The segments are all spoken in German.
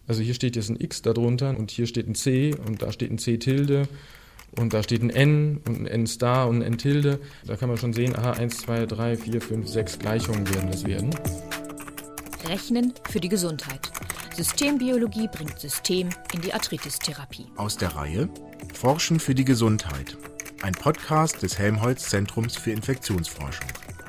Also hier steht jetzt ein X darunter und hier steht ein C und da steht ein C Tilde und da steht ein N und ein N Star und ein N Tilde. Da kann man schon sehen, 1, 2, 3, 4, 5, 6 Gleichungen werden das werden. Rechnen für die Gesundheit. Systembiologie bringt System in die Arthritis-Therapie. Aus der Reihe Forschen für die Gesundheit. Ein Podcast des Helmholtz-Zentrums für Infektionsforschung.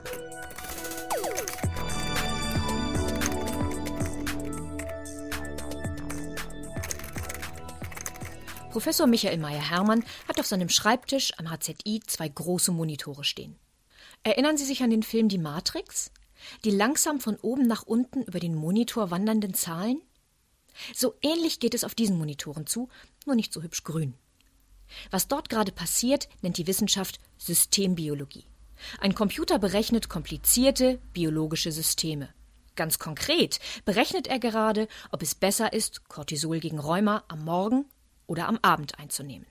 Professor Michael Mayer-Hermann hat auf seinem Schreibtisch am HZI 2 große Monitore stehen. Erinnern Sie sich an den Film Die Matrix? Die langsam von oben nach unten über den Monitor wandernden Zahlen? So ähnlich geht es auf diesen Monitoren zu, nur nicht so hübsch grün. Was dort gerade passiert, nennt die Wissenschaft Systembiologie. Ein Computer berechnet komplizierte biologische Systeme. Ganz konkret berechnet er gerade, ob es besser ist, Cortisol gegen Rheuma am Morgen oder am Abend einzunehmen.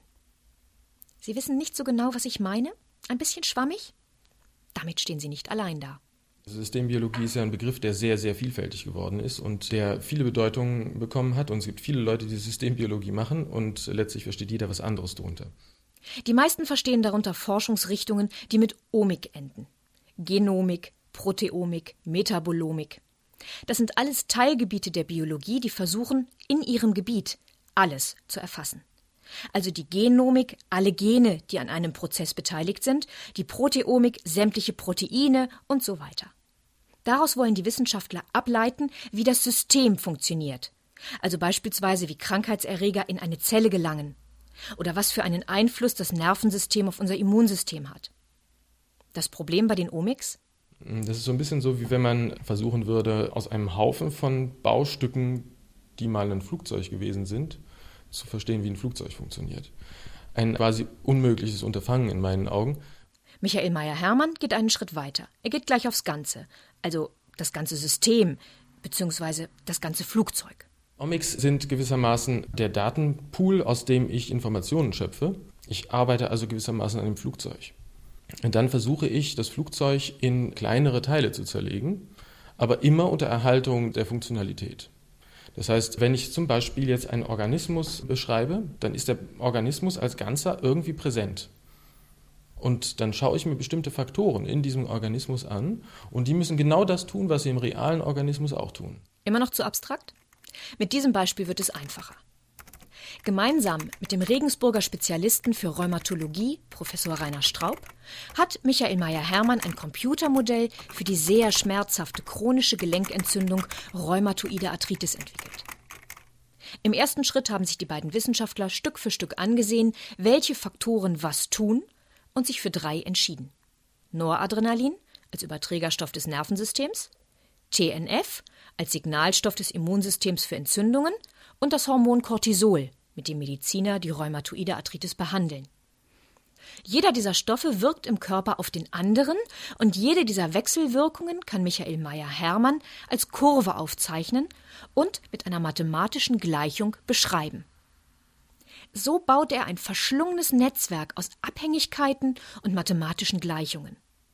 Sie wissen nicht so genau, was ich meine? Ein bisschen schwammig? Damit stehen Sie nicht allein da. Systembiologie ist ja ein Begriff, der sehr, sehr vielfältig geworden ist und der viele Bedeutungen bekommen hat. Und es gibt viele Leute, die Systembiologie machen und letztlich versteht jeder was anderes darunter. Die meisten verstehen darunter Forschungsrichtungen, die mit Omik enden. Genomik, Proteomik, Metabolomik. Das sind alles Teilgebiete der Biologie, die versuchen, in ihrem Gebiet alles zu erfassen. Also die Genomik, alle Gene, die an einem Prozess beteiligt sind, die Proteomik, sämtliche Proteine und so weiter. Daraus wollen die Wissenschaftler ableiten, wie das System funktioniert. Also beispielsweise, wie Krankheitserreger in eine Zelle gelangen oder was für einen Einfluss das Nervensystem auf unser Immunsystem hat. Das Problem bei den Omics? Das ist so ein bisschen so, wie wenn man versuchen würde, aus einem Haufen von Baustücken, die mal ein Flugzeug gewesen sind, zu verstehen, wie ein Flugzeug funktioniert. Ein quasi unmögliches Unterfangen in meinen Augen. Michael Mayer-Hermann geht einen Schritt weiter. Er geht gleich aufs Ganze, also das ganze System bzw. das ganze Flugzeug. Omics sind gewissermaßen der Datenpool, aus dem ich Informationen schöpfe. Ich arbeite also gewissermaßen an dem Flugzeug. Und dann versuche ich, das Flugzeug in kleinere Teile zu zerlegen, aber immer unter Erhaltung der Funktionalität. Das heißt, wenn ich zum Beispiel jetzt einen Organismus beschreibe, dann ist der Organismus als Ganzer irgendwie präsent. Und dann schaue ich mir bestimmte Faktoren in diesem Organismus an und die müssen genau das tun, was sie im realen Organismus auch tun. Immer noch zu abstrakt? Mit diesem Beispiel wird es einfacher. Gemeinsam mit dem Regensburger Spezialisten für Rheumatologie, Professor Rainer Straub, hat Michael Mayer-Hermann ein Computermodell für die sehr schmerzhafte chronische Gelenkentzündung rheumatoide Arthritis entwickelt. Im ersten Schritt haben sich die beiden Wissenschaftler Stück für Stück angesehen, welche Faktoren was tun und sich für 3 entschieden. Noradrenalin als Überträgerstoff des Nervensystems, TNF als Signalstoff des Immunsystems für Entzündungen und das Hormon Cortisol, mit dem Mediziner die rheumatoide Arthritis behandeln. Jeder dieser Stoffe wirkt im Körper auf den anderen und jede dieser Wechselwirkungen kann Michael Mayer-Hermann als Kurve aufzeichnen und mit einer mathematischen Gleichung beschreiben. So baut er ein verschlungenes Netzwerk aus Abhängigkeiten und mathematischen Gleichungen.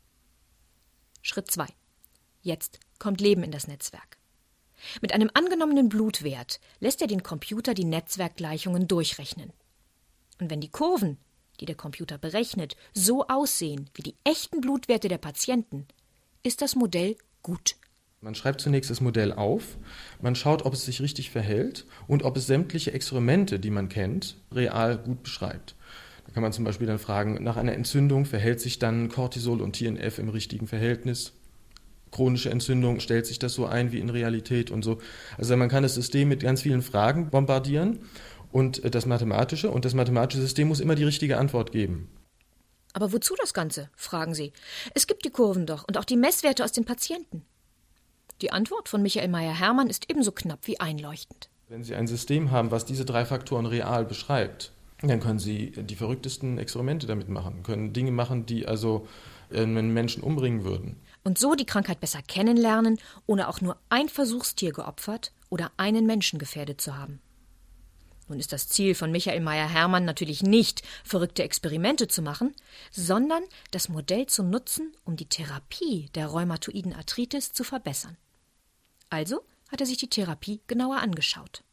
Schritt 2. Jetzt kommt Leben in das Netzwerk. Mit einem angenommenen Blutwert lässt er den Computer die Netzwerkgleichungen durchrechnen. Und wenn die Kurven, die der Computer berechnet, so aussehen wie die echten Blutwerte der Patienten, ist das Modell gut. Man schreibt zunächst das Modell auf, man schaut, ob es sich richtig verhält und ob es sämtliche Experimente, die man kennt, real gut beschreibt. Da kann man zum Beispiel dann fragen, nach einer Entzündung verhält sich dann Cortisol und TNF im richtigen Verhältnis? Chronische Entzündung, stellt sich das so ein wie in Realität und so. Also man kann das System mit ganz vielen Fragen bombardieren und das mathematische System muss immer die richtige Antwort geben. Aber wozu das Ganze, fragen Sie. Es gibt die Kurven doch und auch die Messwerte aus den Patienten. Die Antwort von Michael Mayer-Hermann ist ebenso knapp wie einleuchtend. Wenn Sie ein System haben, was diese 3 Faktoren real beschreibt, dann können Sie die verrücktesten Experimente damit machen, können Dinge machen, die also einen Menschen umbringen würden. Und so die Krankheit besser kennenlernen, ohne auch nur ein Versuchstier geopfert oder einen Menschen gefährdet zu haben. Nun ist das Ziel von Michael Mayer-Hermann natürlich nicht, verrückte Experimente zu machen, sondern das Modell zu nutzen, um die Therapie der rheumatoiden Arthritis zu verbessern. Also hat er sich die Therapie genauer angeschaut.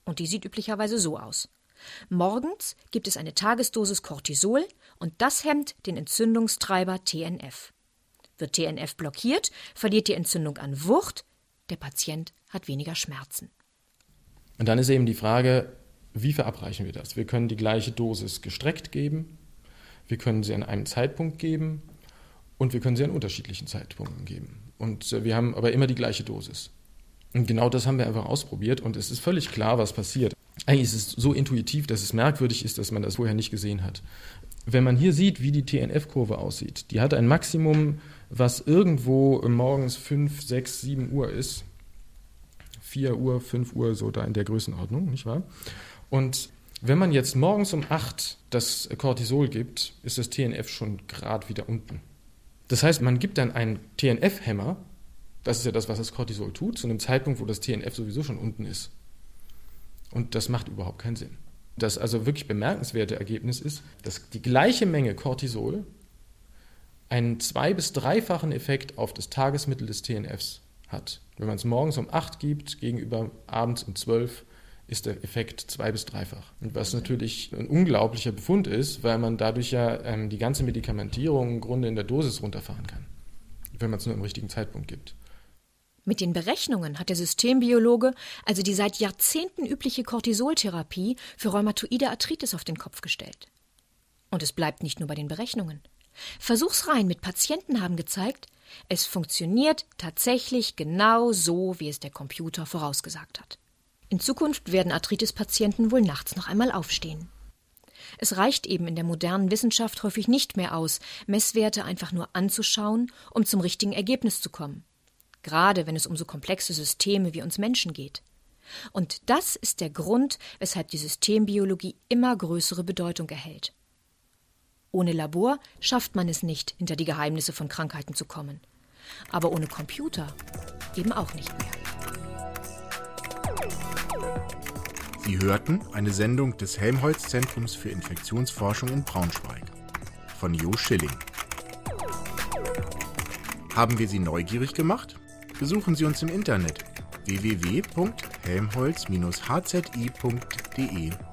Und die sieht üblicherweise so aus. Morgens gibt es eine Tagesdosis Cortisol und das hemmt den Entzündungstreiber TNF. Wird TNF blockiert, verliert die Entzündung an Wucht, der Patient hat weniger Schmerzen. Und dann ist eben die Frage, wie verabreichen wir das? Wir können die gleiche Dosis gestreckt geben, wir können sie an einem Zeitpunkt geben und wir können sie an unterschiedlichen Zeitpunkten geben. Und wir haben aber immer die gleiche Dosis. Und genau das haben wir einfach ausprobiert und es ist völlig klar, was passiert. Eigentlich ist es so intuitiv, dass es merkwürdig ist, dass man das vorher nicht gesehen hat. Wenn man hier sieht, wie die TNF-Kurve aussieht, die hat ein Maximum, was irgendwo morgens 5, 6, 7 Uhr ist. 4 Uhr, 5 Uhr, so da in der Größenordnung, nicht wahr? Und wenn man jetzt morgens um 8 das Cortisol gibt, ist das TNF schon gerade wieder unten. Das heißt, man gibt dann einen TNF-Hämmer, das ist ja das, was das Cortisol tut, zu einem Zeitpunkt, wo das TNF sowieso schon unten ist. Und das macht überhaupt keinen Sinn. Das also wirklich bemerkenswerte Ergebnis ist, dass die gleiche Menge Cortisol einen 2- bis 3-fachen Effekt auf das Tagesmittel des TNFs hat. Wenn man es morgens um 8 gibt, gegenüber abends um 12, ist der Effekt 2- bis 3-fach. Und was natürlich ein unglaublicher Befund ist, weil man dadurch ja die ganze Medikamentierung im Grunde in der Dosis runterfahren kann, wenn man es nur im richtigen Zeitpunkt gibt. Mit den Berechnungen hat der Systembiologe also die seit Jahrzehnten übliche Cortisoltherapie für rheumatoide Arthritis auf den Kopf gestellt. Und es bleibt nicht nur bei den Berechnungen. Versuchsreihen mit Patienten haben gezeigt, es funktioniert tatsächlich genau so, wie es der Computer vorausgesagt hat. In Zukunft werden Arthritis-Patienten wohl nachts noch einmal aufstehen. Es reicht eben in der modernen Wissenschaft häufig nicht mehr aus, Messwerte einfach nur anzuschauen, um zum richtigen Ergebnis zu kommen. Gerade wenn es um so komplexe Systeme wie uns Menschen geht. Und das ist der Grund, weshalb die Systembiologie immer größere Bedeutung erhält. Ohne Labor schafft man es nicht, hinter die Geheimnisse von Krankheiten zu kommen. Aber ohne Computer eben auch nicht mehr. Sie hörten eine Sendung des Helmholtz-Zentrums für Infektionsforschung in Braunschweig von Jo Schilling. Haben wir Sie neugierig gemacht? Besuchen Sie uns im Internet www.helmholtz-hzi.de